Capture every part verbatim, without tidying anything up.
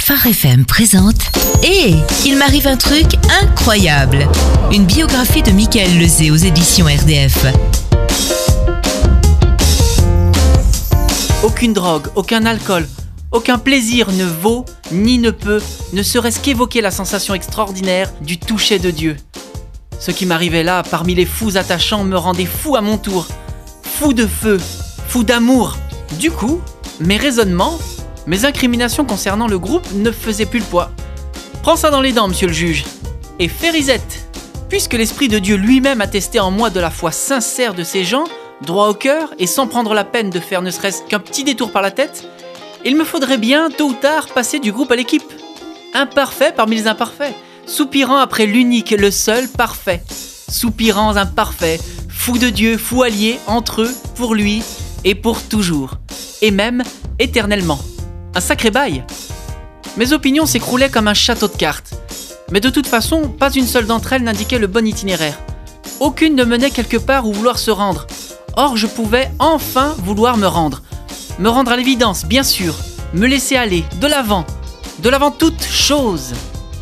Phare F M présente « Hé, il m'arrive un truc incroyable !» Une biographie de Michael Lezé aux éditions R D F. Aucune drogue, aucun alcool, aucun plaisir ne vaut, ni ne peut, ne serait-ce qu'évoquer la sensation extraordinaire du toucher de Dieu. Ce qui m'arrivait là, parmi les fous attachants, me rendait fou à mon tour. Fou de feu, fou d'amour. Du coup, mes raisonnements, mes incriminations concernant le groupe ne faisaient plus le poids. Prends ça dans les dents, monsieur le juge. Et fais risette. Puisque l'Esprit de Dieu lui-même attestait en moi de la foi sincère de ces gens, droit au cœur et sans prendre la peine de faire ne serait-ce qu'un petit détour par la tête, il me faudrait bien, tôt ou tard, passer du groupe à l'équipe. Imparfait parmi les imparfaits, soupirant après l'unique, le seul, parfait. Soupirants imparfaits, fous de Dieu, fous alliés, entre eux, pour lui et pour toujours. Et même éternellement. Un sacré bail. Mes opinions s'écroulaient comme un château de cartes. Mais de toute façon, pas une seule d'entre elles n'indiquait le bon itinéraire. Aucune ne menait quelque part où vouloir se rendre. Or, je pouvais enfin vouloir me rendre. Me rendre à l'évidence, bien sûr. Me laisser aller, de l'avant. De l'avant toute chose.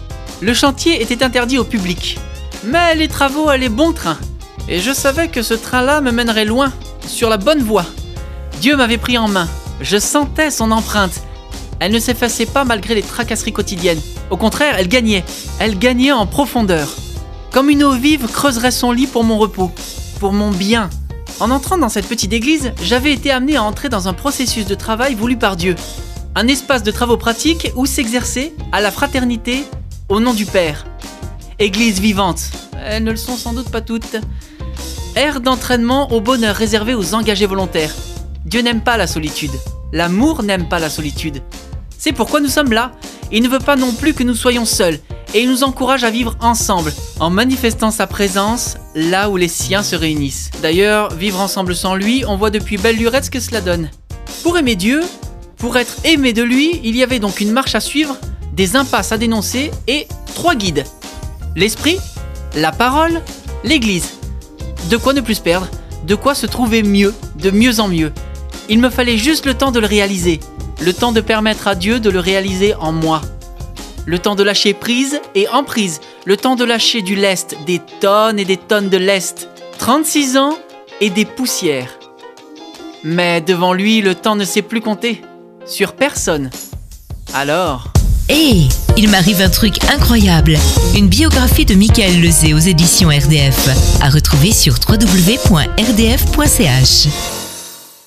Le chantier était interdit au public. Mais les travaux allaient bon train. Et je savais que ce train-là me mènerait loin, sur la bonne voie. Dieu m'avait pris en main. Je sentais son empreinte. Elle ne s'effaçait pas malgré les tracasseries quotidiennes. Au contraire, elle gagnait. Elle gagnait en profondeur. Comme une eau vive creuserait son lit pour mon repos, pour mon bien. En entrant dans cette petite église, j'avais été amené à entrer dans un processus de travail voulu par Dieu. Un espace de travaux pratiques où s'exercer à la fraternité au nom du Père. Église vivante. Elles ne le sont sans doute pas toutes. Aire d'entraînement au bonheur réservé aux engagés volontaires. Dieu n'aime pas la solitude. L'amour n'aime pas la solitude. C'est pourquoi nous sommes là. Il ne veut pas non plus que nous soyons seuls. Et il nous encourage à vivre ensemble, en manifestant sa présence là où les siens se réunissent. D'ailleurs, vivre ensemble sans lui, on voit depuis belle lurette ce que cela donne. Pour aimer Dieu, pour être aimé de lui, il y avait donc une marche à suivre, des impasses à dénoncer et trois guides. L'esprit, la parole, l'église. De quoi ne plus se perdre, de quoi se trouver mieux, de mieux en mieux. Il me fallait juste le temps de le réaliser, le temps de permettre à Dieu de le réaliser en moi. Le temps de lâcher prise et emprise, le temps de lâcher du lest, des tonnes et des tonnes de lest. trente-six ans et des poussières. Mais devant lui, le temps ne sait plus compter. Sur personne. Alors... Hé, il m'arrive un truc incroyable. Une biographie de Michael Lezé aux éditions R D F. À retrouver sur w w w point r d f point c h.